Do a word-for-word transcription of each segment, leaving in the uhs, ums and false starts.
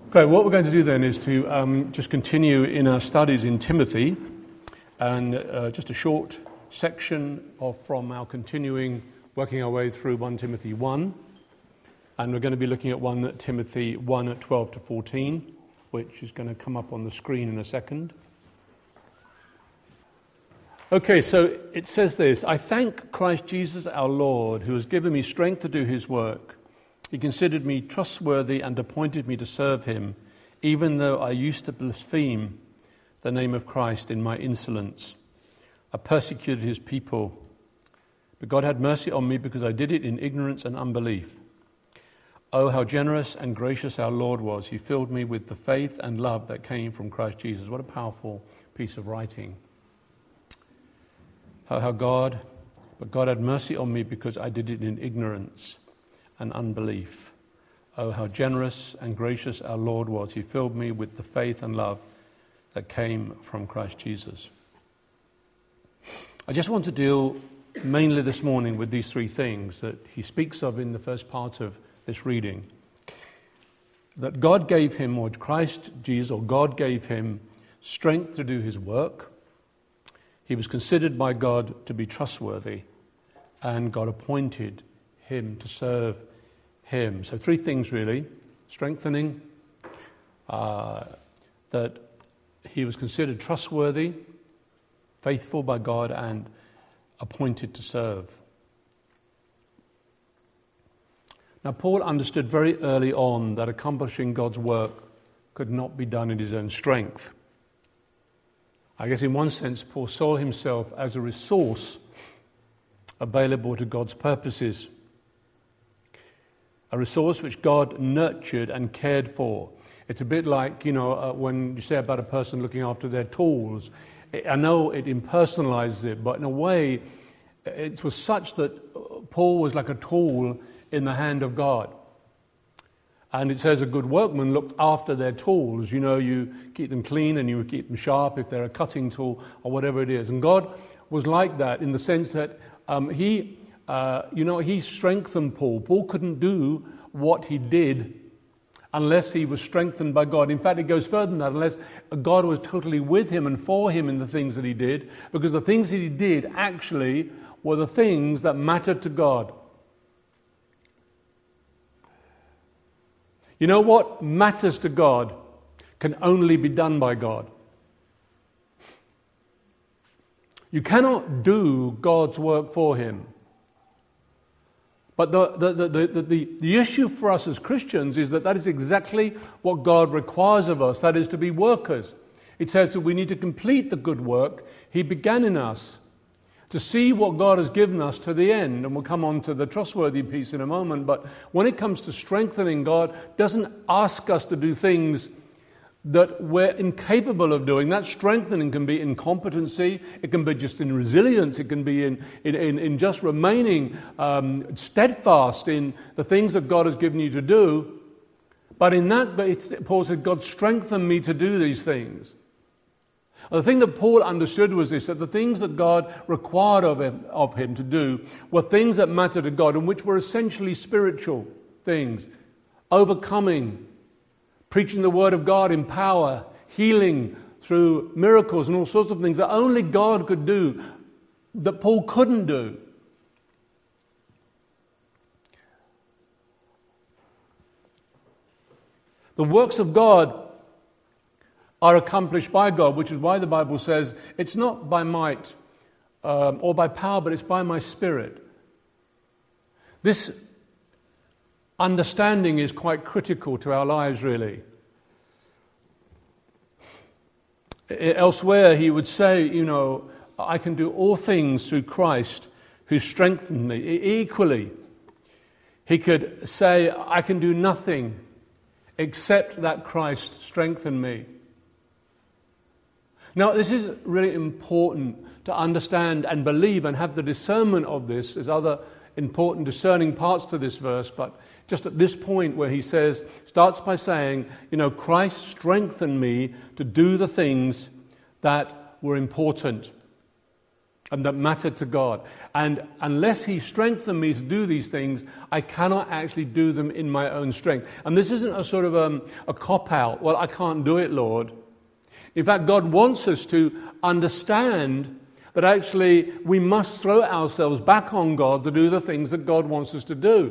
Great. What we're going to do then is to um, just continue in our studies in Timothy, and uh, just a short section of from our continuing, working our way through First Timothy one, and we're going to be looking at First Timothy one at twelve to fourteen, which is going to come up on the screen in a second. Okay, so it says this: I thank Christ Jesus our Lord, who has given me strength to do his work. He considered me trustworthy and appointed me to serve him, even though I used to blaspheme the name of Christ in my insolence. I persecuted his people, but God had mercy on me because I did it in ignorance and unbelief. Oh, how generous and gracious our Lord was. He filled me with the faith and love that came from Christ Jesus. What a powerful piece of writing. Oh, how God, but God had mercy on me because I did it in ignorance and unbelief. Oh, how generous and gracious our Lord was. He filled me with the faith and love that came from Christ Jesus. I just want to deal mainly this morning with these three things that he speaks of in the first part of this reading. That God gave him, or Christ Jesus, or God gave him strength to do his work. He was considered by God to be trustworthy, and God appointed him to serve him. So three things really: strengthening, uh, that he was considered trustworthy, faithful by God, and appointed to serve. Now, Paul understood very early on that accomplishing God's work could not be done in his own strength. I guess in one sense, Paul saw himself as a resource available to God's purposes. A resource which God nurtured and cared for. It's a bit like, you know, uh, when you say about a person looking after their tools. I know it impersonalizes it, but in a way, it was such that Paul was like a tool in the hand of God. And it says a good workman looked after their tools. You know, you keep them clean and you keep them sharp if they're a cutting tool or whatever it is. And God was like that in the sense that um, he... Uh, you know, he strengthened Paul. Paul couldn't do what he did unless he was strengthened by God. In fact, it goes further than that, unless God was totally with him and for him in the things that he did, because the things that he did actually were the things that mattered to God. You know, what matters to God can only be done by God. You cannot do God's work for him. But the, the, the, the, the, the issue for us as Christians is that that is exactly what God requires of us, that is to be workers. It says that we need to complete the good work he began in us, to see what God has given us to the end. And we'll come on to the trustworthy piece in a moment. But when it comes to strengthening, God doesn't ask us to do things that we're incapable of doing. That strengthening can be in competency, it can be just in resilience, it can be in, in, in, in just remaining um, steadfast in the things that God has given you to do. But in that, but it's, Paul said, God strengthened me to do these things. The thing that Paul understood was this, that the things that God required of him, of him to do were things that mattered to God and which were essentially spiritual things. Overcoming, preaching the word of God in power, healing through miracles and all sorts of things that only God could do, that Paul couldn't do. The works of God are accomplished by God, which is why the Bible says it's not by might um, or by power, but it's by my Spirit. This understanding is quite critical to our lives, really. Elsewhere, he would say, you know, I can do all things through Christ who strengthened me. Equally, he could say, I can do nothing except that Christ strengthened me. Now, this is really important to understand and believe and have the discernment of this. There's other important discerning parts to this verse, but just at this point where he says, starts by saying, you know, Christ strengthened me to do the things that were important. and that mattered to God. And unless he strengthened me to do these things, I cannot actually do them in my own strength. And this isn't a sort of um, a cop-out. Well, I can't do it, Lord. In fact, God wants us to understand that actually we must throw ourselves back on God to do the things that God wants us to do.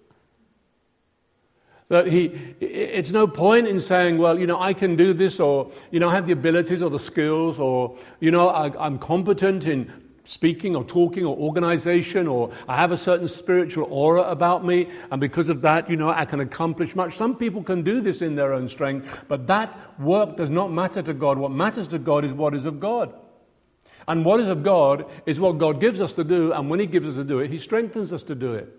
That he, it's no point in saying, well, you know, I can do this, or, you know, I have the abilities or the skills, or, you know, I, I'm competent in speaking or talking or organization, or I have a certain spiritual aura about me, and because of that, you know, I can accomplish much. Some people can do this in their own strength, but that work does not matter to God. What matters to God is what is of God. And what is of God is what God gives us to do, and when he gives us to do it, he strengthens us to do it.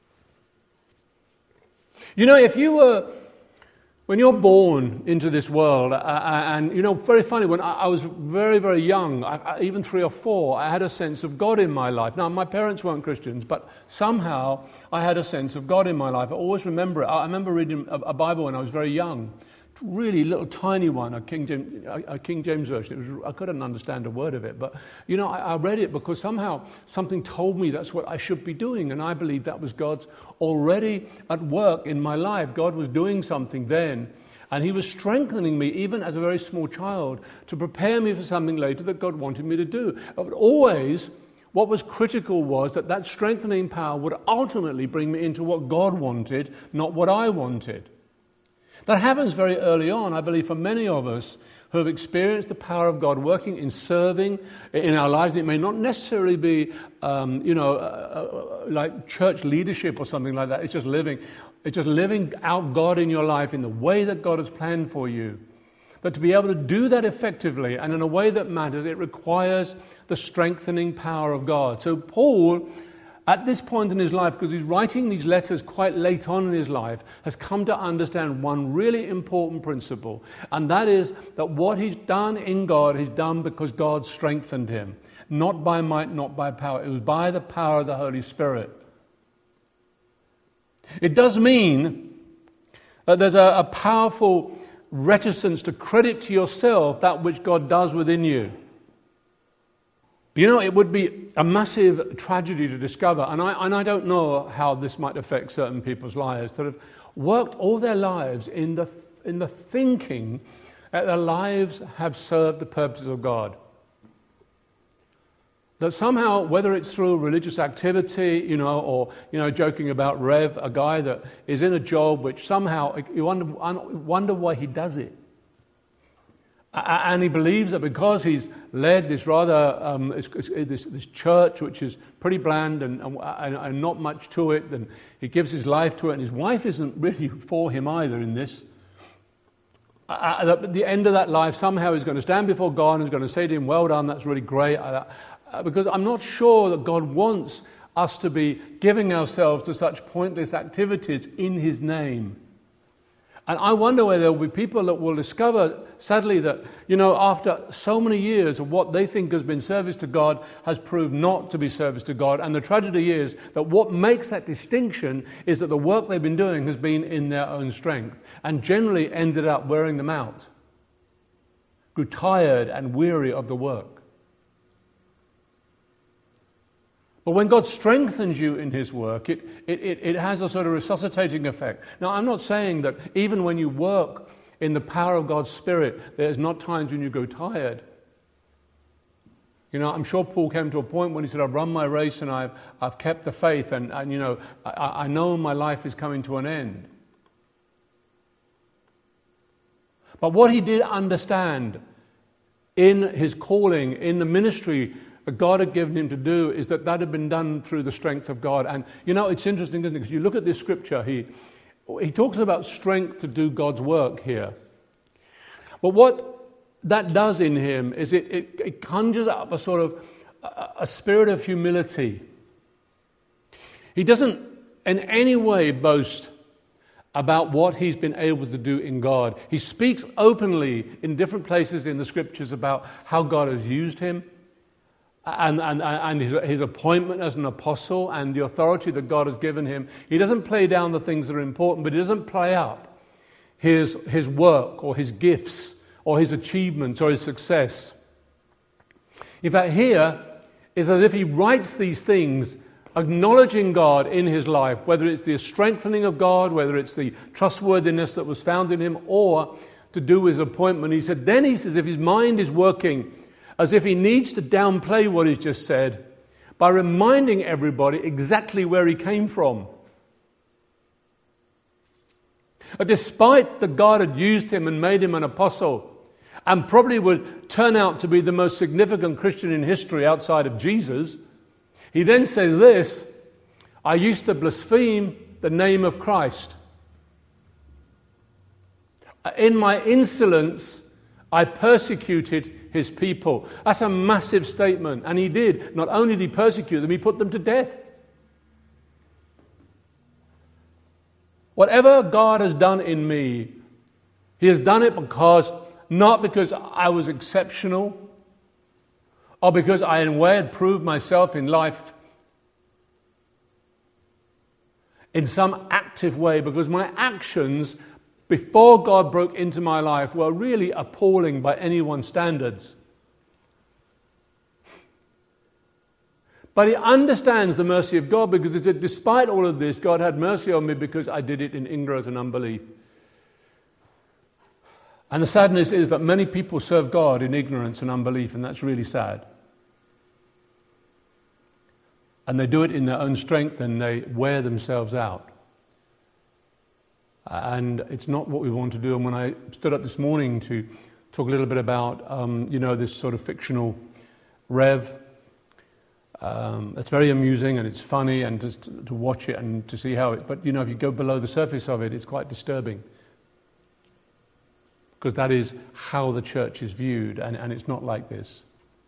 You know, if you were, when you're born into this world, uh, and, you know, very funny, when I, I was very, very young, I, I, even three or four, I had a sense of God in my life. Now, my parents weren't Christians, but somehow I had a sense of God in my life. I always remember it. I remember reading a, a Bible when I was very young, really little tiny one, a King James, a King James version. It was, I couldn't understand a word of it, but, you know, I, I read it because somehow something told me that's what I should be doing, and I believed that was God's already at work in my life. God was doing something then, and he was strengthening me even as a very small child to prepare me for something later that God wanted me to do. But always, what was critical was that that strengthening power would ultimately bring me into what God wanted, not what I wanted. That happens very early on, I believe, for many of us who have experienced the power of God working in serving in our lives. It may not necessarily be, um, you know, uh, uh, like church leadership or something like that. It's just living. It's just living out God in your life in the way that God has planned for you. But to be able to do that effectively and in a way that matters, it requires the strengthening power of God. So Paul, at this point in his life, because he's writing these letters quite late on in his life, has come to understand one really important principle, and that is that what he's done in God, he's done because God strengthened him. Not by might, not by power. It was by the power of the Holy Spirit. It does mean that there's a, a powerful reticence to credit to yourself that which God does within you. You know, it would be a massive tragedy to discover, and I, and I don't know how this might affect certain people's lives, that have worked all their lives in the, in the thinking that their lives have served the purposes of God. That somehow, whether it's through religious activity, you know, or, you know, joking about Rev, a guy that is in a job which somehow, you wonder, wonder why he does it. And he believes that because he's led this rather um, this, this church which is pretty bland and, and, and not much to it, and he gives his life to it, and his wife isn't really for him either in this. Uh, at the end of that life, somehow he's going to stand before God and he's going to say to him, "Well done, that's really great." Uh, because I'm not sure that God wants us to be giving ourselves to such pointless activities in his name. And I wonder whether there will be people that will discover, sadly, that, you know, after so many years of what they think has been service to God has proved not to be service to God. And the tragedy is that what makes that distinction is that the work they've been doing has been in their own strength and generally ended up wearing them out, grew tired and weary of the work. But when God strengthens you in his work, it, it, it has a sort of resuscitating effect. Now, I'm not saying that even when you work in the power of God's Spirit, there's not times when you go tired. You know, I'm sure Paul came to a point when he said, "I've run my race and I've, I've kept the faith, and, and you know, I, I know my life is coming to an end." But what he did understand in his calling, in the ministry that God had given him to do, is that that had been done through the strength of God. And, you know, it's interesting, isn't it? Because you look at this scripture, he, he talks about strength to do God's work here. But what that does in him is it, it, it conjures up a sort of a, a spirit of humility. He doesn't in any way boast about what he's been able to do in God. He speaks openly in different places in the scriptures about how God has used him, And, and, and his, his appointment as an apostle and the authority that God has given him. He doesn't play down the things that are important, but he doesn't play up his, his work or his gifts or his achievements or his success. In fact, here It's as if he writes these things acknowledging God in his life, whether it's the strengthening of God, whether it's the trustworthiness that was found in him, or to do with his appointment. He said, then he says, if his mind is working as if he needs to downplay what he's just said by reminding everybody exactly where he came from. Despite that God had used him and made him an apostle, and probably would turn out to be the most significant Christian in history outside of Jesus, he then says this, I used to blaspheme the name of Christ. In my insolence, I persecuted his people. That's a massive statement. And he did. Not only did he persecute them, he put them to death. Whatever God has done in me, he has done it because, not because I was exceptional, or because I in a way had proved myself in life in some active way, because my actions before God broke into my life were really appalling by anyone's standards. But he understands the mercy of God, because he said, despite all of this, God had mercy on me because I did it in ignorance and unbelief. And the sadness is that many people serve God in ignorance and unbelief, and that's really sad. And they do it in their own strength, and they wear themselves out. And it's not what we want to do. And when I stood up this morning to talk a little bit about, um, you know, this sort of fictional Rev, um, it's very amusing and it's funny, and just to, to watch it and to see how it, but you know, if you go below the surface of it, it's quite disturbing. Because that is how the church is viewed, and, and it's not like this.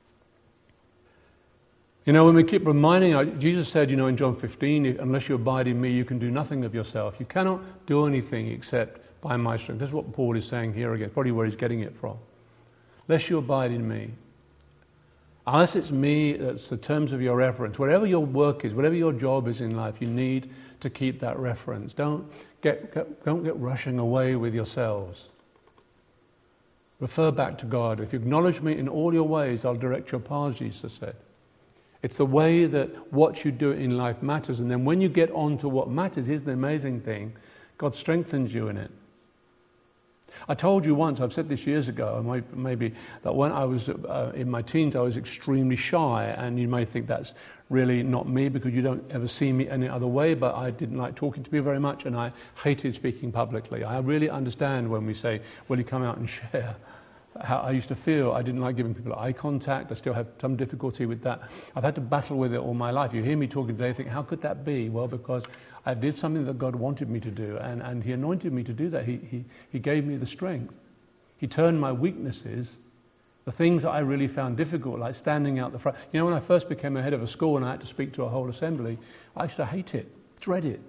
You know, when we keep reminding, Jesus said, you know, in John fifteen, unless you abide in me, you can do nothing of yourself. You cannot do anything except by my strength. This is what Paul is saying here again, probably where he's getting it from. Unless you abide in me. Unless it's me, that's the terms of your reference. Whatever your work is, whatever your job is in life, you need to keep that reference. Don't get, get don't get rushing away with yourselves. Refer back to God. If you acknowledge me in all your ways, I'll direct your paths, Jesus said. It's the way that what you do in life matters. And then when you get on to what matters, here's the amazing thing, God strengthens you in it. I told you once, I've said this years ago, maybe, that when I was uh, in my teens, I was extremely shy. And you may think that's really not me, because you don't ever see me any other way, but I didn't like talking to people very much, and I hated speaking publicly. I really understand when we say, will you come out and share? How I used to feel. I didn't like giving people eye contact. I still have some difficulty with that. I've had to battle with it all my life. You hear me talking today, think, how could that be? Well, because I did something that God wanted me to do, and, and he anointed me to do that. He, he, he gave me the strength. He turned my weaknesses, the things that I really found difficult, like standing out the front. You know, when I first became a head of a school and I had to speak to a whole assembly, I used to hate it, dread it.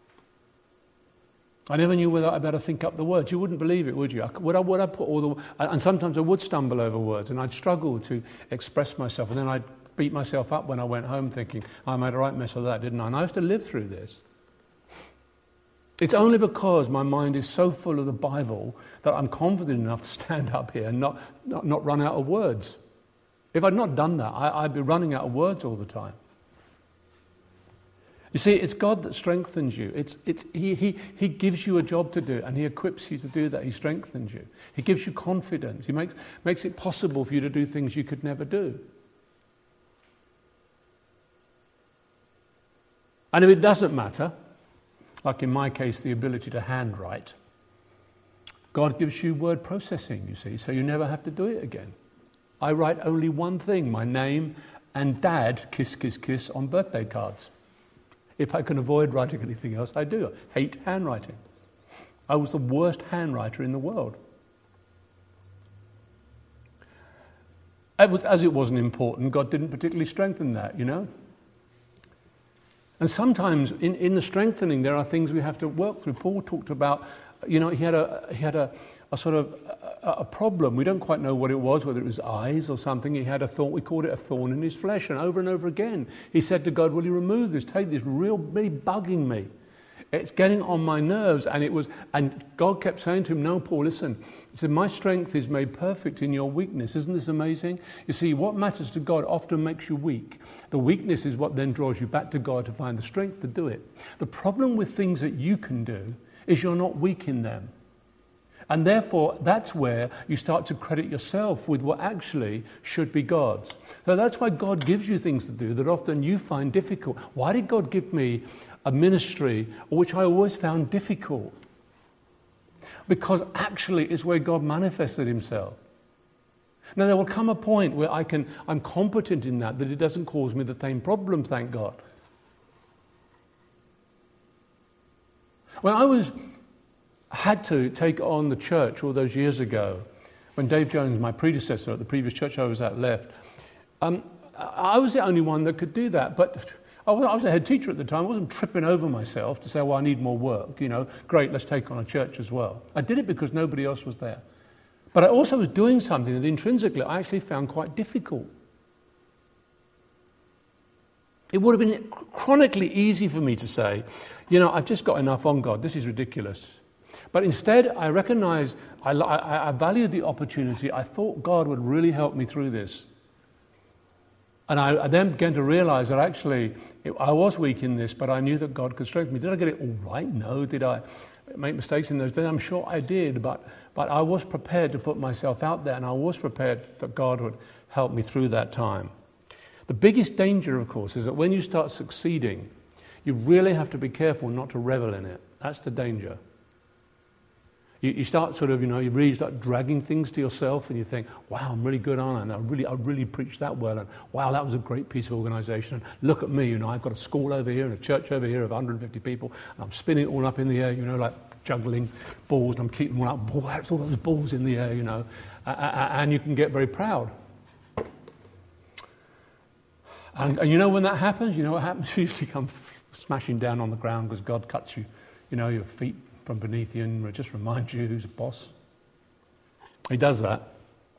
I never knew whether I better think up the words. You wouldn't believe it, would you? Would I, would I put all the... And sometimes I would stumble over words, and I'd struggle to express myself, and then I'd beat myself up when I went home thinking, I made a right mess of that, didn't I? And I used to live through this. It's only because my mind is so full of the Bible that I'm confident enough to stand up here and not, not, not run out of words. If I'd not done that, I, I'd be running out of words all the time. You see, it's God that strengthens you. It's, it's, he, he, he gives you a job to do, and he equips you to do that. He strengthens you. He gives you confidence. He makes, makes it possible for you to do things you could never do. And if it doesn't matter, like in my case, the ability to handwrite, God gives you word processing, you see, so you never have to do it again. I write only one thing, my name and dad, kiss, kiss, kiss, on birthday cards. If I can avoid writing anything else, I do. I hate handwriting. I was the worst handwriter in the world. As it wasn't important, God didn't particularly strengthen that, you know. And sometimes in, in the strengthening, there are things we have to work through. Paul talked about, you know, he had a he had a, a sort of a, a problem. We don't quite know what it was, whether it was eyes or something. He had a thorn. We called it a thorn in his flesh. And over and over again, he said to God, "Will you remove this? Take this real, really bugging me It's getting on my nerves. And it was, and God kept saying to him, no, Paul, listen. He said, my strength is made perfect in your weakness. Isn't this amazing? You see, what matters to God often makes you weak. The weakness is what then draws you back to God to find the strength to do it. The problem with things that you can do is you're not weak in them. And therefore, that's where you start to credit yourself with what actually should be God's. So that's why God gives you things to do that often you find difficult. Why did God give me a ministry which I always found difficult? Because actually it's where God manifested himself. Now there will come a point where I can, I'm competent in that, that it doesn't cause me the same problem, thank God. When I was had to take on the church all those years ago, when Dave Jones, my predecessor at the previous church I was at, left, um, I was the only one that could do that. But I was, I was a head teacher at the time. I wasn't tripping over myself to say, well, I need more work. You know, great, let's take on a church as well. I did it because nobody else was there. But I also was doing something that intrinsically I actually found quite difficult. It would have been chronically easy for me to say, you know, I've just got enough on God. This is ridiculous. But instead, I recognized, I, I, I valued the opportunity. I thought God would really help me through this. And I, I then began to realize that actually it, I was weak in this, but I knew that God could strengthen me. Did I get it all right? No. Did I make mistakes in those days? I'm sure I did, but, but I was prepared to put myself out there, and I was prepared that God would help me through that time. The biggest danger, of course, is that when you start succeeding, you really have to be careful not to revel in it. That's the danger. You, you start sort of, you know, you really start dragging things to yourself, and you think, wow, I'm really good, aren't I? And I really, I really preached that well, and wow, that was a great piece of organisation. And look at me, you know, I've got a school over here and a church over here of one hundred fifty people, and I'm spinning it all up in the air, you know, like juggling balls, and I'm keeping them all up. Boy, that's all those balls in the air, you know, uh, and you can get very proud. And, and you know when that happens, you know what happens? You usually come smashing down on the ground because God cuts you, you know, your feet from beneath you and just reminds you who's the boss. He does that.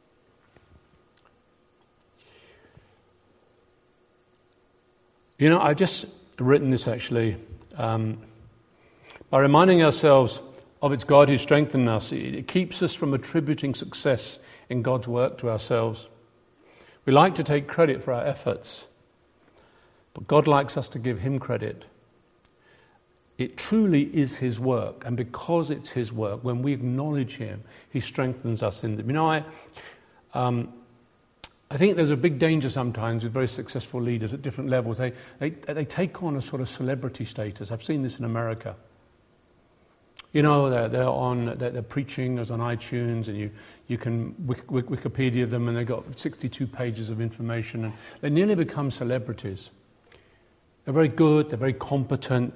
You know, I've just written this actually. Um, by reminding ourselves of it's God who strengthened us, it, it keeps us from attributing success in God's work to ourselves. We like to take credit for our efforts, but God likes us to give him credit. It truly is his work, and because it's his work, when we acknowledge him, he strengthens us in them. You know, I, um, I think there's a big danger sometimes with very successful leaders at different levels. They, they, they take on a sort of celebrity status. I've seen this in America. You know, they're, they're on, they're, they're preaching as on iTunes, and you, you can Wikipedia them, and they've got sixty-two pages of information, and they nearly become celebrities. They're very good, they're very competent.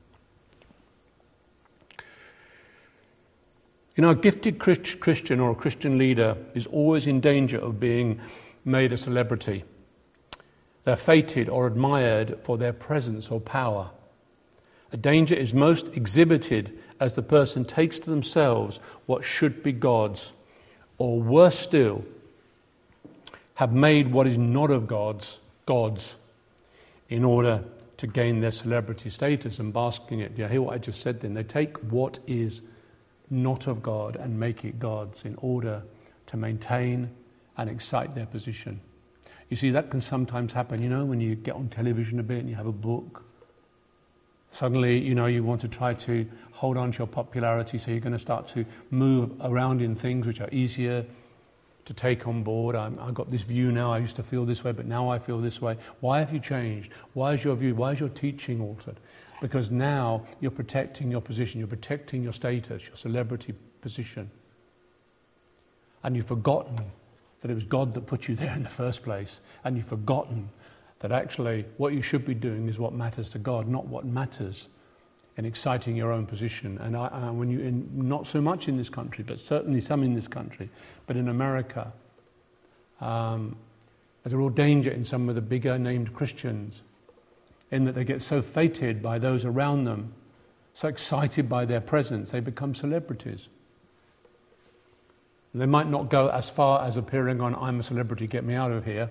You know, a gifted Christian or a Christian leader is always in danger of being made a celebrity. They're feted or admired for their presence or power. A danger is most exhibited as the person takes to themselves what should be God's, or worse still, have made what is not of God's, God's, in order to gain their celebrity status and bask in it. Do you hear what I just said then? They take what is not of God and make it God's in order to maintain and excite their position. You see, that can sometimes happen, you know, when you get on television a bit and you have a book. Suddenly, you know, you want to try to hold on to your popularity, so you're going to start to move around in things which are easier to take on board. I'm, I've got this view now, I used to feel this way, but now I feel this way. Why have you changed? Why is your view, why is your teaching altered? Because now you're protecting your position, you're protecting your status, your celebrity position. And you've forgotten that it was God that put you there in the first place. And you've forgotten that actually what you should be doing is what matters to God, not what matters in exciting your own position. And I, I, when you, in, not so much in this country, but certainly some in this country, but in America, um, there's a real danger in some of the bigger named Christians, in that they get so feted by those around them, so excited by their presence, they become celebrities. And they might not go as far as appearing on "I'm a celebrity, get me out of here,"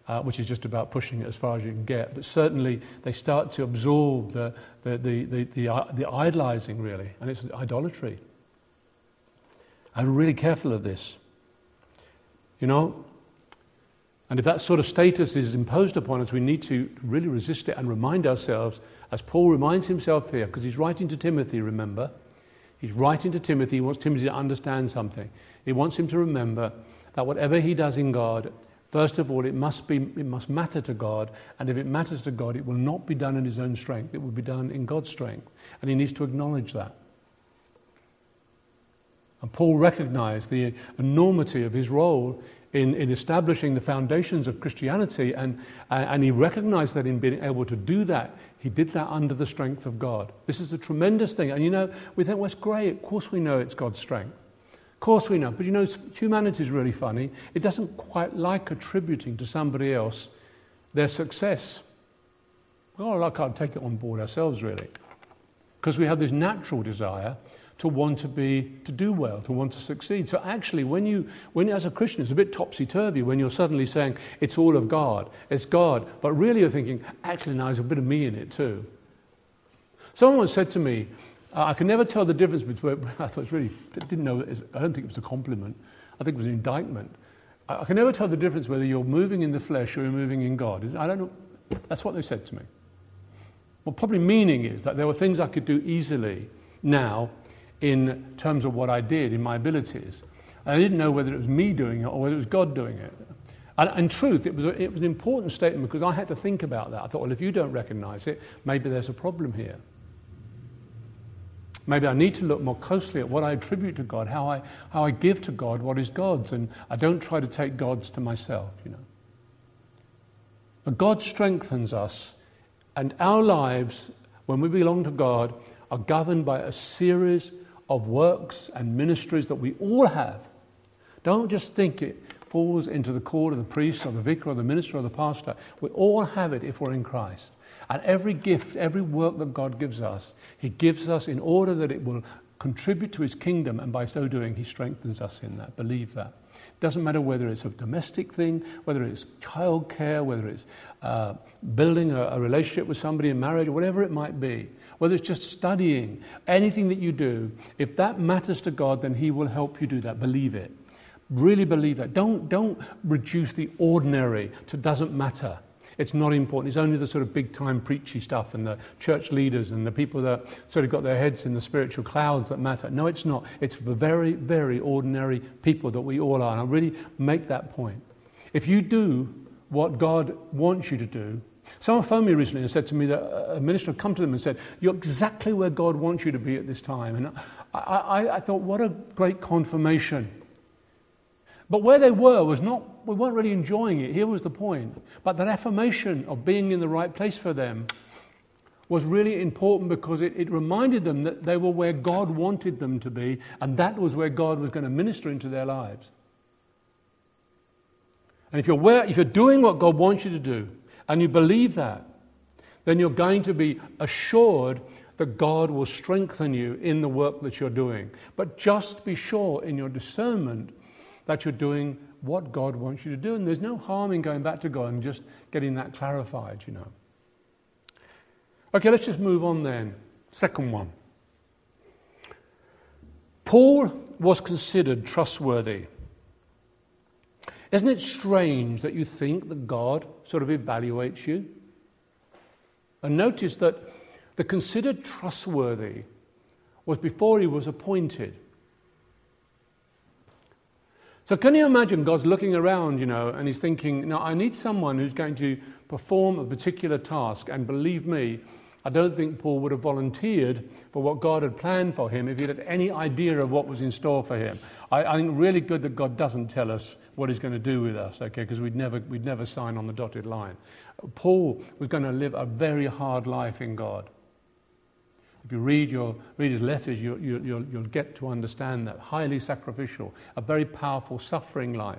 uh, which is just about pushing it as far as you can get. But certainly they start to absorb the, the, the, the, the, uh, the idolizing, really, and it's idolatry. I'm really careful of this. You know, and if that sort of status is imposed upon us, we need to really resist it and remind ourselves, as Paul reminds himself here, because he's writing to Timothy, remember? He's writing to Timothy, he wants Timothy to understand something. He wants him to remember that whatever he does in God, first of all, it must be, it must matter to God, and if it matters to God, it will not be done in his own strength, it will be done in God's strength. And he needs to acknowledge that. And Paul recognized the enormity of his role in, in establishing the foundations of Christianity, and, and he recognized that in being able to do that, he did that under the strength of God. This is a tremendous thing. And you know, we think, well, it's great. Of course we know it's God's strength. Of course we know. But you know, humanity is really funny. It doesn't quite like attributing to somebody else their success. Well, I can't take it on board ourselves, really. Because we have this natural desire to want to be, to do well, to want to succeed. So actually, when you, when as a Christian, it's a bit topsy-turvy when you're suddenly saying, it's all of God, it's God, but really you're thinking, actually, now there's a bit of me in it too. Someone once said to me, uh, I can never tell the difference between, I thought it was really, didn't know, I don't think it was a compliment, I think it was an indictment. I, I can never tell the difference whether you're moving in the flesh or you're moving in God. I don't know, that's what they said to me. What probably meaning is that there were things I could do easily now, in terms of what I did, in my abilities. And I didn't know whether it was me doing it or whether it was God doing it. And in truth, it was, a, it was an important statement because I had to think about that. I thought, well, if you don't recognize it, maybe there's a problem here. Maybe I need to look more closely at what I attribute to God, how I, how I give to God what is God's, and I don't try to take God's to myself, you know. But God strengthens us, and our lives, when we belong to God, are governed by a series of works and ministries that we all have. Don't just think it falls into the call of the priest or the vicar or the minister or the pastor. We all have it if we're in Christ. And every gift, every work that God gives us, he gives us in order that it will contribute to his kingdom, and by so doing, he strengthens us in that. Believe that. It doesn't matter whether it's a domestic thing, whether it's childcare, whether it's uh, building a, a relationship with somebody in marriage, or whatever it might be. Whether it's just studying, anything that you do, if that matters to God, then he will help you do that. Believe it. Really believe that. Don't, don't reduce the ordinary to doesn't matter. It's not important. It's only the sort of big-time preachy stuff and the church leaders and the people that sort of got their heads in the spiritual clouds that matter. No, it's not. It's the very, very ordinary people that we all are. And I really make that point. If you do what God wants you to do, someone phoned me recently and said to me that a minister had come to them and said, you're exactly where God wants you to be at this time. And I, I, I thought, what a great confirmation. But where they were was not, we weren't really enjoying it. Here was the point. But that affirmation of being in the right place for them was really important because it, it reminded them that they were where God wanted them to be, and that was where God was going to minister into their lives. And if you're where, if you're doing what God wants you to do, and you believe that, then you're going to be assured that God will strengthen you in the work that you're doing. But just be sure in your discernment that you're doing what God wants you to do. And there's no harm in going back to God and just getting that clarified, you know. Okay, let's just move on then. Second one. Paul was considered trustworthy. Isn't it strange that you think that God sort of evaluates you? And notice that the considered trustworthy was before he was appointed. So can you imagine God's looking around, you know, and he's thinking, now I need someone who's going to perform a particular task, and believe me, I don't think Paul would have volunteered for what God had planned for him if he had any idea of what was in store for him. I, I think really good that God doesn't tell us what he's going to do with us, okay, because we'd never, we'd never sign on the dotted line. Paul was going to live a very hard life in God. If you read your read his letters, you, you, you'll, you'll get to understand that. Highly sacrificial, a very powerful, suffering life.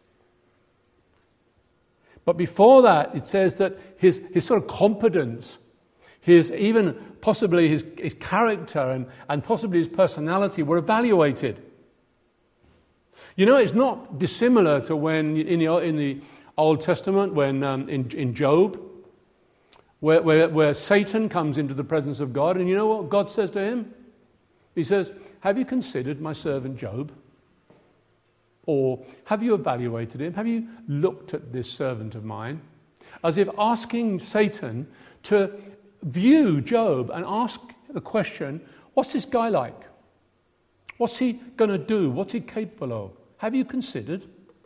But before that, it says that his, his sort of competence, his even possibly his, his character and, and possibly his personality were evaluated. You know, it's not dissimilar to when in the, in the Old Testament, when um, in, in Job, where, where, where Satan comes into the presence of God, and you know what God says to him? He says, have you considered my servant Job? Or have you evaluated him? Have you looked at this servant of mine? As if asking Satan to view Job and ask the question, what's this guy like? What's he going to do? What's he capable of? Have you considered?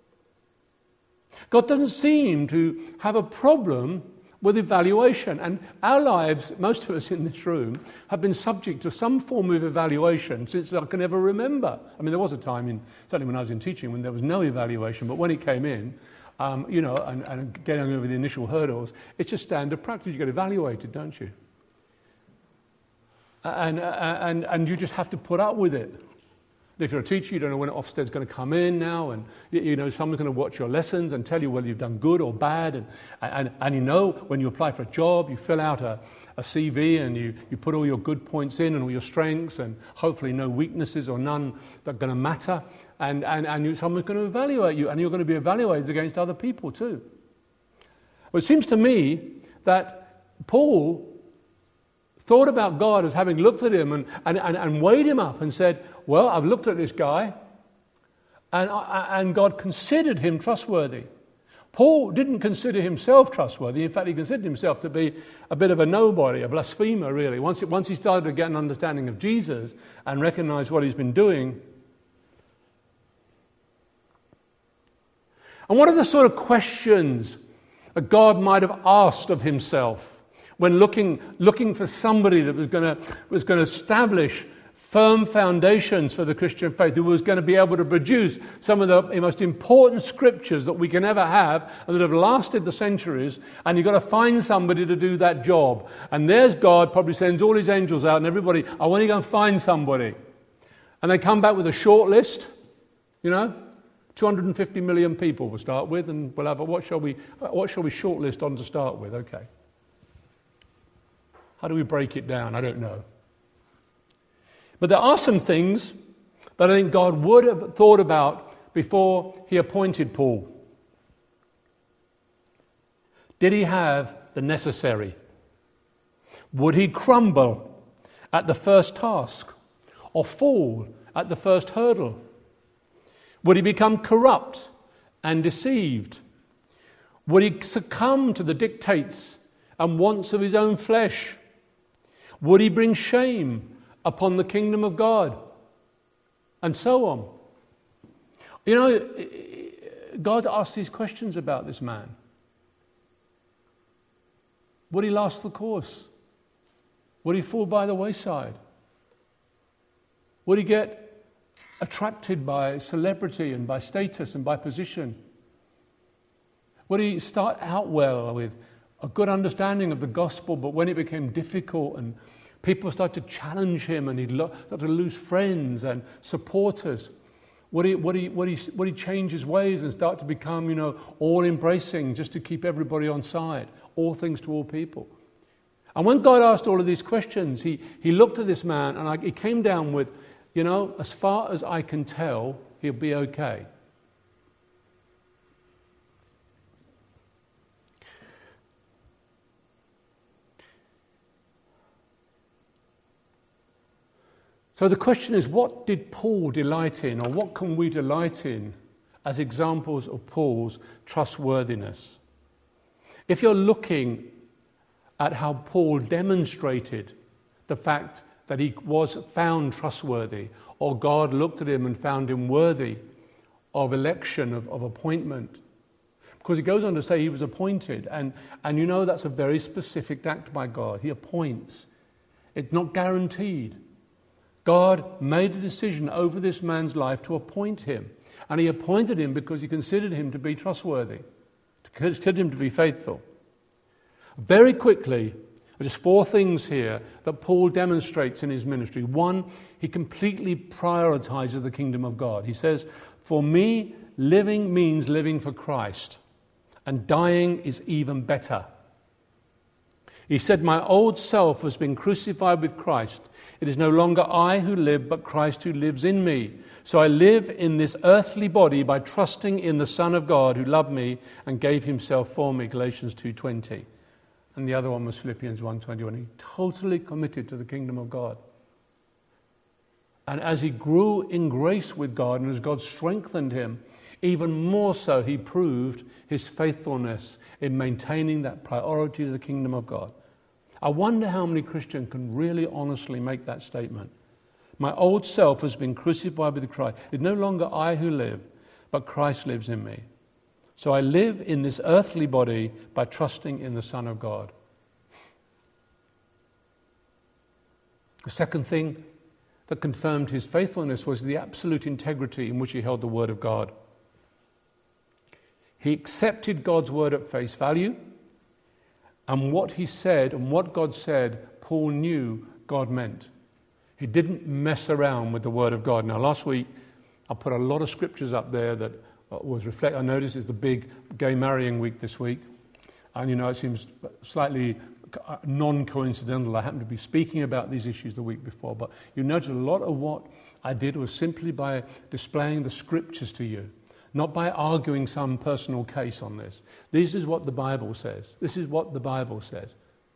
God doesn't seem to have a problem with evaluation. And our lives, most of us in this room, have been subject to some form of evaluation since I can ever remember. I mean, there was a time, in certainly when I was in teaching, when there was no evaluation, but when it came in, um, you know, and, and getting over the initial hurdles, it's just standard practice. You get evaluated, don't you? And, and, and you just have to put up with it. If you're a teacher, you don't know when Ofsted's going to come in now, and you know someone's going to watch your lessons and tell you whether you've done good or bad. And, and, and you know when you apply for a job, you fill out a, a C V and you, you put all your good points in and all your strengths and hopefully no weaknesses or none that are going to matter. And, and, and you, someone's going to evaluate you, and you're going to be evaluated against other people too. Well, it seems to me that Paul thought about God as having looked at him and, and, and, and weighed him up and said, well, I've looked at this guy, and, and God considered him trustworthy. Paul didn't consider himself trustworthy. In fact, he considered himself to be a bit of a nobody, a blasphemer, really. Once, it, once he started to get an understanding of Jesus and recognize what he's been doing. And what are the sort of questions that God might have asked of himself when looking, looking for somebody that was going to was going to establish firm foundations for the Christian faith, who was going to be able to produce some of the most important scriptures that we can ever have and that have lasted the centuries, and you've got to find somebody to do that job. And there's God, probably sends all his angels out and everybody, I want to go and find somebody. And they come back with a short list, you know, two hundred fifty million people we'll start with, and we'll have a, what shall we, what shall we shortlist on to start with? Okay. How do we break it down? I don't know. But there are some things that I think God would have thought about before he appointed Paul. Did he have the necessary? Would he crumble at the first task or fall at the first hurdle? Would he become corrupt and deceived? Would he succumb to the dictates and wants of his own flesh? Would he bring shame upon the kingdom of God? And so on. You know, God asked these questions about this man. Would he last the course? Would he fall by the wayside? Would he get attracted by celebrity and by status and by position? Would he start out well with a good understanding of the gospel, but when it became difficult and people started to challenge him and he'd start to lose friends and supporters, would he, would he, would he, would he change his ways and start to become, you know, all-embracing just to keep everybody on side, all things to all people? And when God asked all of these questions, he, he looked at this man and I, he came down with, you know, as far as I can tell, he'll be okay. So the question is, what did Paul delight in, or what can we delight in as examples of Paul's trustworthiness? If you're looking at how Paul demonstrated the fact that he was found trustworthy, or God looked at him and found him worthy of election, of, of appointment, because he goes on to say he was appointed, and, and you know that's a very specific act by God. He appoints. It's not guaranteed. God made a decision over this man's life to appoint him. And he appointed him because he considered him to be trustworthy, considered him to be faithful. Very quickly, just four things here that Paul demonstrates in his ministry. One, he completely prioritizes the kingdom of God. He says, for me, living means living for Christ, and dying is even better. He said, my old self has been crucified with Christ. It is no longer I who live, but Christ who lives in me. So I live in this earthly body by trusting in the Son of God who loved me and gave himself for me, Galatians two twenty. And the other one was Philippians one twenty-one. He totally committed to the kingdom of God. And as he grew in grace with God and as God strengthened him, even more so he proved his faithfulness in maintaining that priority to the kingdom of God. I wonder how many Christians can really honestly make that statement. My old self has been crucified with Christ. It's no longer I who live, but Christ lives in me. So I live in this earthly body by trusting in the Son of God. The second thing that confirmed his faithfulness was the absolute integrity in which he held the Word of God. He accepted God's Word at face value, and what he said and what God said, Paul knew God meant. He didn't mess around with the Word of God. Now, last week, I put a lot of scriptures up there that was reflect. I noticed it's the big gay marrying week this week. And, you know, it seems slightly non-coincidental. I happened to be speaking about these issues the week before. But you notice a lot of what I did was simply by displaying the scriptures to you, not by arguing some personal case on this. This is what the Bible says. This is what the Bible says.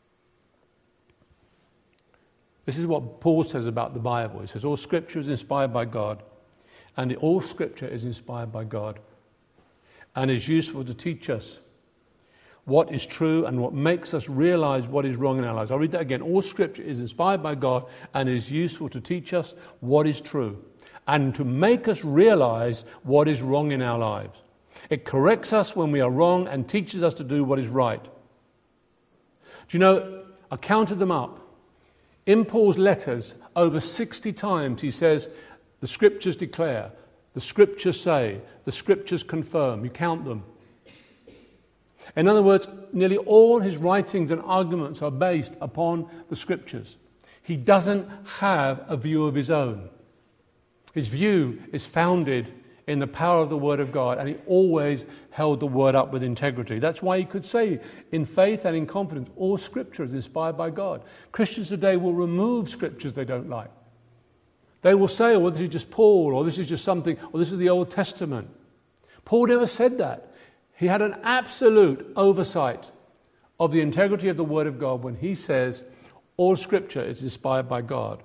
This is what Paul says about the Bible. He says, all scripture is inspired by God, and all scripture is inspired by God, and is useful to teach us what is true and what makes us realize what is wrong in our lives. I'll read that again. All scripture is inspired by God and is useful to teach us what is true and to make us realize what is wrong in our lives. It corrects us when we are wrong and teaches us to do what is right. Do you know, I counted them up. In Paul's letters, over sixty times he says, the scriptures declare, the scriptures say, the scriptures confirm. You count them. In other words, nearly all his writings and arguments are based upon the scriptures. He doesn't have a view of his own. His view is founded in the power of the Word of God, and he always held the Word up with integrity. That's why he could say, in faith and in confidence, all Scripture is inspired by God. Christians today will remove Scriptures they don't like. They will say, oh, well, this is just Paul, or this is just something, or this is the Old Testament. Paul never said that. He had an absolute oversight of the integrity of the Word of God when he says, all Scripture is inspired by God.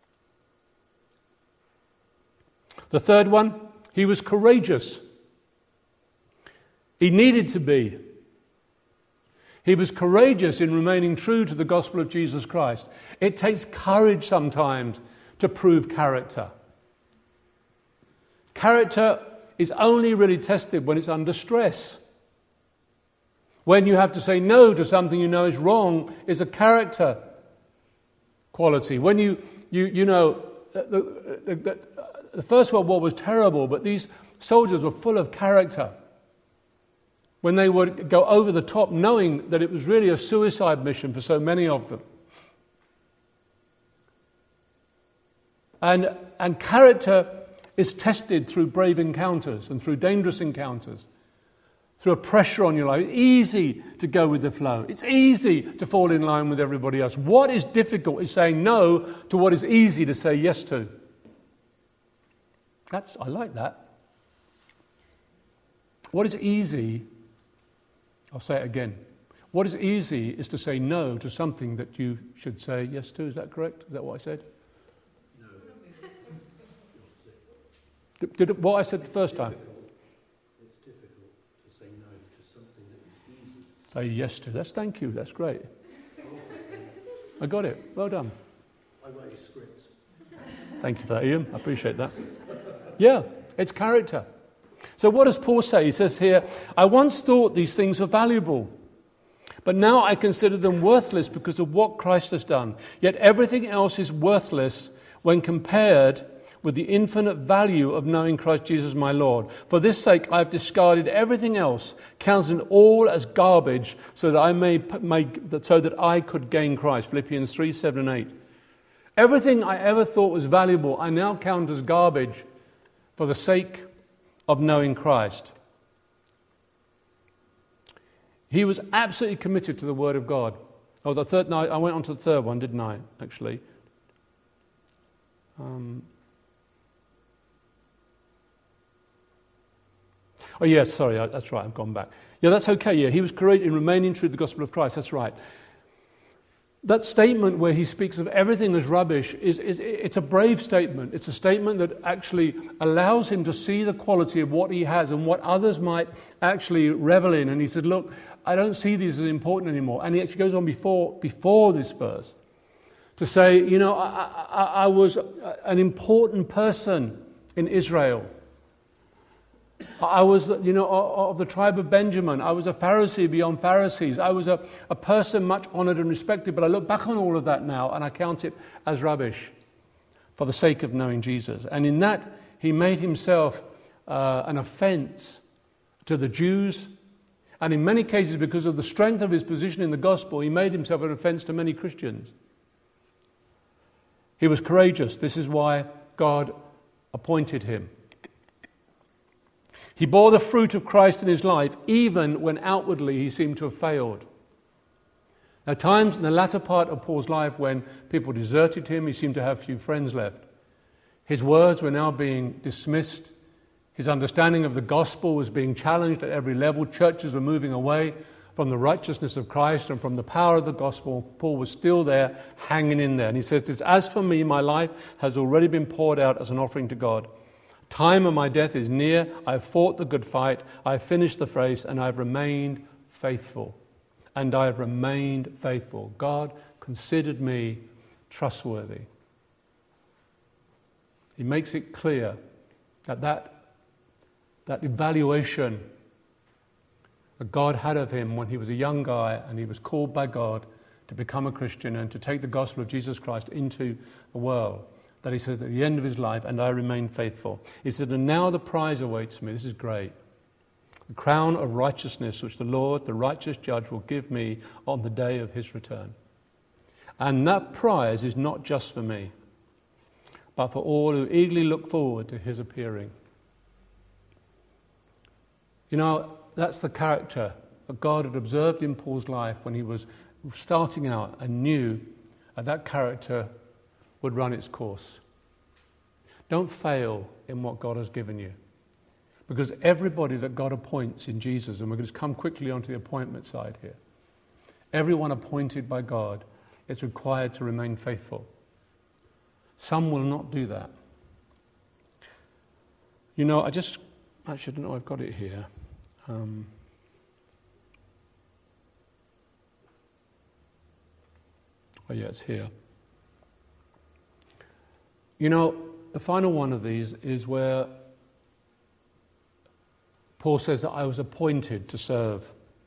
The third one, he was courageous. He needed to be. He was courageous in remaining true to the gospel of Jesus Christ. It takes courage sometimes to prove character. Character is only really tested when it's under stress. When you have to say no to something you know is wrong is a character quality. When you, you, you know, the, the, the, the First World War was terrible, but these soldiers were full of character. When they would go over the top knowing that it was really a suicide mission for so many of them. And, and character is tested through brave encounters and through dangerous encounters, through a pressure on your life. It's easy to go with the flow. It's easy to fall in line with everybody else. What is difficult is saying no to what is easy to say yes to. That's, I like that. What is easy, I'll say it again. What is easy is to say no to something that you should say yes to. Is that correct? Is that what I said? No. Did, did it, what I said the first time? It's difficult to say no to something that is easy. Say yes to. That's thank you. That's great. I got it. Well done. I write scripts. Thank you for that, Ian. I appreciate that. Yeah, it's character. So what does Paul say? He says here, I once thought these things were valuable, but now I consider them worthless because of what Christ has done. Yet everything else is worthless when compared with the infinite value of knowing Christ Jesus my Lord. For this sake I have discarded everything else, counting all as garbage, so that I may, may so that I could gain Christ. Philippians three, seven and eight. Everything I ever thought was valuable, I now count as garbage for the sake of knowing Christ. He was absolutely committed to the Word of God. Oh, the third, no, I went on to the third one, didn't I, actually? Um, oh, yes, sorry, I, that's right, I've gone back. Yeah, that's okay, yeah, he was courageous in remaining true to the gospel of Christ, that's right. That statement where he speaks of everything as rubbish, is, is it's a brave statement. It's a statement that actually allows him to see the quality of what he has and what others might actually revel in. And he said, look, I don't see these as important anymore. And he actually goes on before, before this verse to say, you know, I, I, I was an important person in Israel. I was, you know, of the tribe of Benjamin. I was a Pharisee beyond Pharisees. I was a, a person much honored and respected. But I look back on all of that now and I count it as rubbish for the sake of knowing Jesus. And in that, he made himself uh, an offense to the Jews. And in many cases, because of the strength of his position in the gospel, he made himself an offense to many Christians. He was courageous. This is why God appointed him. He bore the fruit of Christ in his life, even when outwardly he seemed to have failed. There are times in the latter part of Paul's life when people deserted him, he seemed to have few friends left. His words were now being dismissed. His understanding of the gospel was being challenged at every level. Churches were moving away from the righteousness of Christ and from the power of the gospel. Paul was still there, hanging in there. And he says, as for me, my life has already been poured out as an offering to God. Time of my death is near. I have fought the good fight. I have finished the race, and I have remained faithful. And I have remained faithful. God considered me trustworthy. He makes it clear that that, that evaluation that God had of him when he was a young guy and he was called by God to become a Christian and to take the gospel of Jesus Christ into the world, that he says at the end of his life, and I remain faithful. He said, and now the prize awaits me. This is great. The crown of righteousness which the Lord, the righteous judge, will give me on the day of his return. And that prize is not just for me, but for all who eagerly look forward to his appearing. You know, that's the character that God had observed in Paul's life when he was starting out and knew that that character would run its course. Don't fail in what God has given you. Because everybody that God appoints in Jesus, and we're going to come quickly onto the appointment side here, everyone appointed by God is required to remain faithful. Some will not do that. You know, I just, actually I don't know, I've got it here. Um, oh yeah, it's here. You know, the final one of these is where Paul says that I was appointed to serve.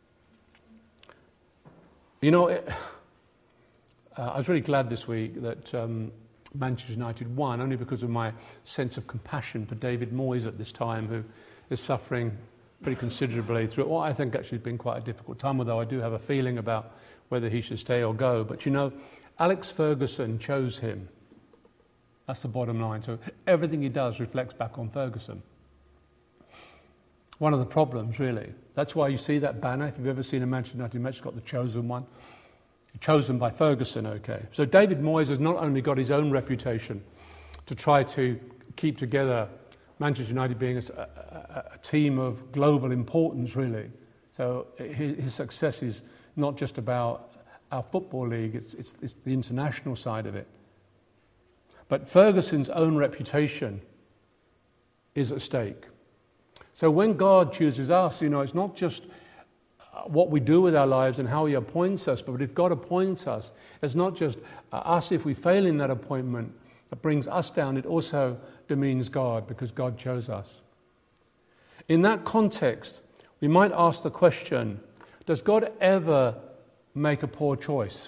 You know, it, uh, I was really glad this week that um, Manchester United won, only because of my sense of compassion for David Moyes at this time, who is suffering pretty considerably through what I think actually has been quite a difficult time, although I do have a feeling about whether he should stay or go. But you know, Alex Ferguson chose him. That's the bottom line. So everything he does reflects back on Ferguson. One of the problems, really. That's why you see that banner. If you've ever seen a Manchester United match, it's got the chosen one. Chosen by Ferguson, okay. So David Moyes has not only got his own reputation to try to keep together Manchester United being a, a, a team of global importance, really. So his, his success is not just about our football league, it's, it's, it's the international side of it. But Ferguson's own reputation is at stake. So when God chooses us, you know, it's not just what we do with our lives and how he appoints us, but if God appoints us, it's not just us if we fail in that appointment that brings us down, it also demeans God because God chose us. In that context, we might ask the question, does God ever make a poor choice?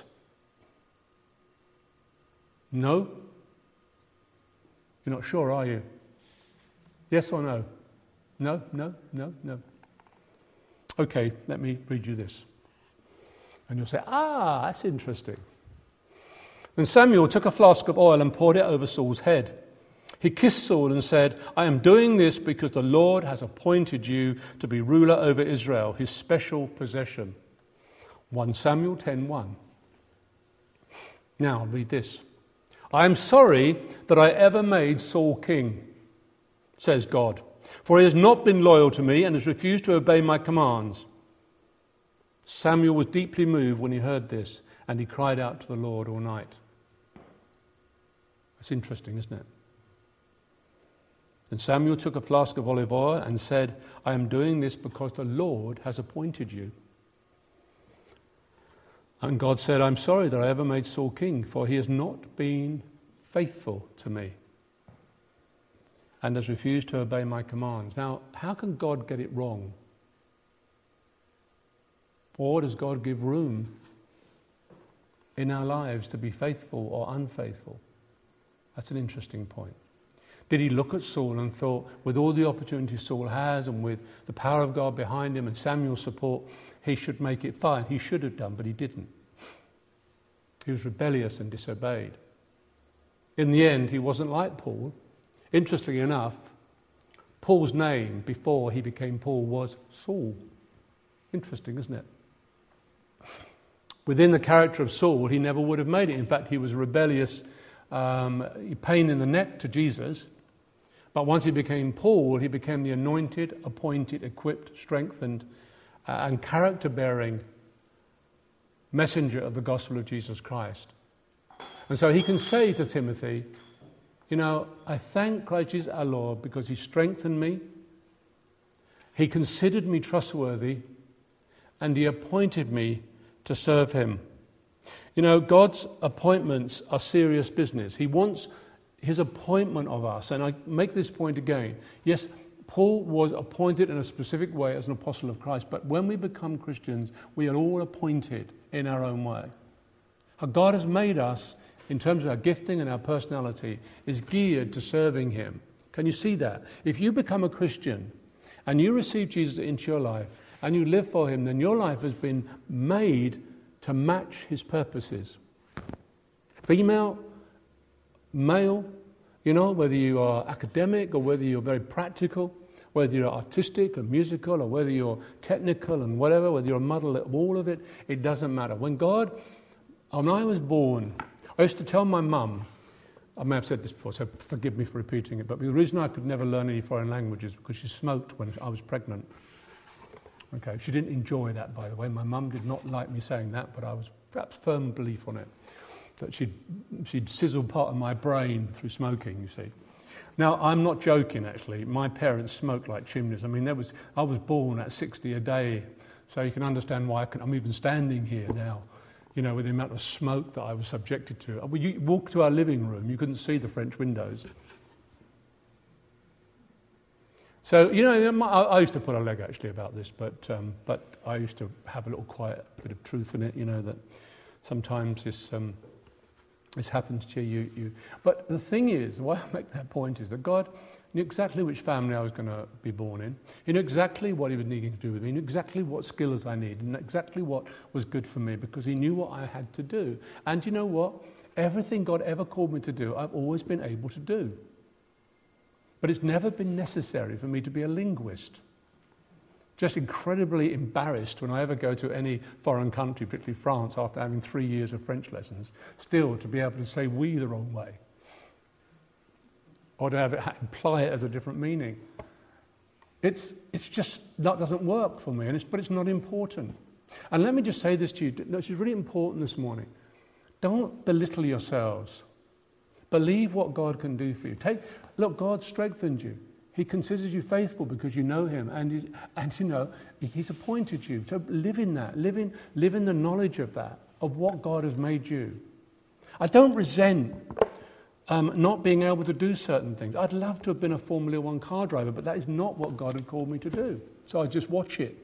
No? You're not sure, are you? Yes or no? No, no, no, no. Okay, let me read you this. And you'll say, ah, that's interesting. Then Samuel took a flask of oil and poured it over Saul's head. He kissed Saul and said, I am doing this because the Lord has appointed you to be ruler over Israel, his special possession. First Samuel ten one. Now, read this. I am sorry that I ever made Saul king, says God, for he has not been loyal to me and has refused to obey my commands. Samuel was deeply moved when he heard this, and he cried out to the Lord all night. That's interesting, isn't it? And Samuel took a flask of olive oil and said, I am doing this because the Lord has appointed you. And God said, I'm sorry that I ever made Saul king, for he has not been faithful to me and has refused to obey my commands. Now, how can God get it wrong? Or does God give room in our lives to be faithful or unfaithful? That's an interesting point. Did he look at Saul and thought, with all the opportunities Saul has and with the power of God behind him and Samuel's support, he should make it fine? He should have done, but he didn't. He was rebellious and disobeyed. In the end, he wasn't like Paul. Interestingly enough, Paul's name before he became Paul was Saul. Interesting, isn't it? Within the character of Saul, he never would have made it. In fact, he was a rebellious um, pain in the neck to Jesus. But once he became Paul, he became the anointed, appointed, equipped, strengthened, uh, and character-bearing messenger of the gospel of Jesus Christ. And so he can say to Timothy, you know, I thank Christ Jesus our Lord because he strengthened me, he considered me trustworthy, and he appointed me to serve him. You know, God's appointments are serious business. He wants his appointment of us, and I make this point again. Yes, Paul was appointed in a specific way as an apostle of Christ, but when we become Christians, we are all appointed in our own way. How God has made us, in terms of our gifting and our personality, is geared to serving him. Can you see that? If you become a Christian and you receive Jesus into your life and you live for him, then your life has been made to match his purposes. Female, male, you know, whether you are academic or whether you're very practical, whether you're artistic or musical or whether you're technical and whatever, whether you're a muddle of all of it, it doesn't matter. When God, when I was born, I used to tell my mum, I may have said this before, so forgive me for repeating it, but the reason I could never learn any foreign language is because she smoked when I was pregnant. Okay, she didn't enjoy that, by the way. My mum did not like me saying that, but I was perhaps firm belief on it, that she'd, she'd sizzle part of my brain through smoking, you see. Now, I'm not joking, actually. My parents smoked like chimneys. I mean, there was I was born at sixty a day, so you can understand why I can, I'm even standing here now, you know, with the amount of smoke that I was subjected to. When you walk to our living room, you couldn't see the French windows. So, you know, I used to put a leg actually about this, but um, but I used to have a little quiet bit of truth in it, you know, that sometimes this um, this happens to you, you. But the thing is, why I make that point is that God knew exactly which family I was going to be born in. He knew exactly what he was needing to do with me. He knew exactly what skills I needed and exactly what was good for me because he knew what I had to do. And you know what? Everything God ever called me to do, I've always been able to do. But it's never been necessary for me to be a linguist. Just incredibly embarrassed when I ever go to any foreign country, particularly France, after having three years of French lessons, still to be able to say we the wrong way. Or to have it imply it as a different meaning. It's it's just, that doesn't work for me, and it's, but it's not important. And let me just say this to you, this is really important this morning. Don't belittle yourselves. Believe what God can do for you. Take, look, God strengthened you. He considers you faithful because you know him, and, he, and you know, he's appointed you. So live in that, live in, live in the knowledge of that, of what God has made you. I don't resent um, not being able to do certain things. I'd love to have been a Formula One car driver, but that is not what God had called me to do. So I just watch it.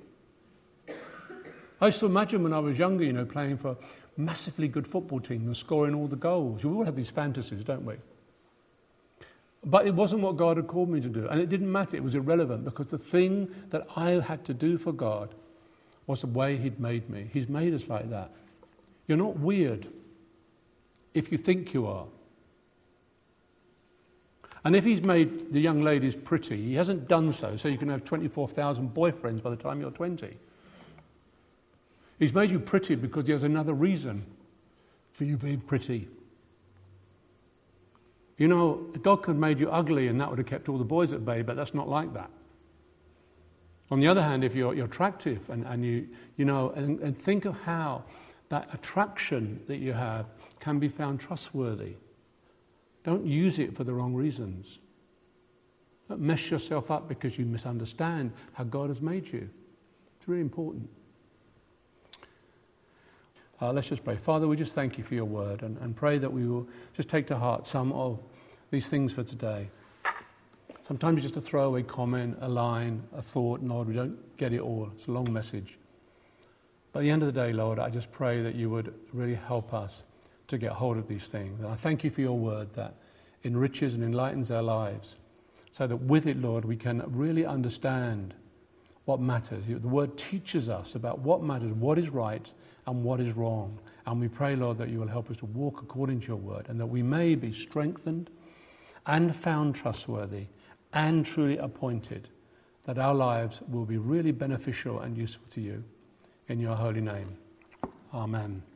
I used to imagine when I was younger, you know, playing for a massively good football team and scoring all the goals. We all have these fantasies, don't we? But it wasn't what God had called me to do. And it didn't matter. It was irrelevant because the thing that I had to do for God was the way he'd made me. He's made us like that. You're not weird if you think you are. And if he's made the young ladies pretty, he hasn't done so so you can have twenty-four thousand boyfriends by the time you're twenty. He's made you pretty because he has another reason for you being pretty. You know, God could have made you ugly and that would have kept all the boys at bay, but that's not like that. On the other hand, if you're, you're attractive and, and you, you know, and, and think of how that attraction that you have can be found trustworthy. Don't use it for the wrong reasons. Don't mess yourself up because you misunderstand how God has made you. It's really important. Uh, let's just pray. Father, we just thank you for your word and, and pray that we will just take to heart some of these things for today. Sometimes it's just a throwaway comment, a line, a thought. Lord, we don't get it all. It's a long message. But at the end of the day, Lord, I just pray that you would really help us to get hold of these things. And I thank you for your word that enriches and enlightens our lives so that with it, Lord, we can really understand what matters. The word teaches us about what matters, what is right and what is wrong. And we pray, Lord, that you will help us to walk according to your word and that we may be strengthened and found trustworthy and truly appointed, that our lives will be really beneficial and useful to you. In your holy name. Amen.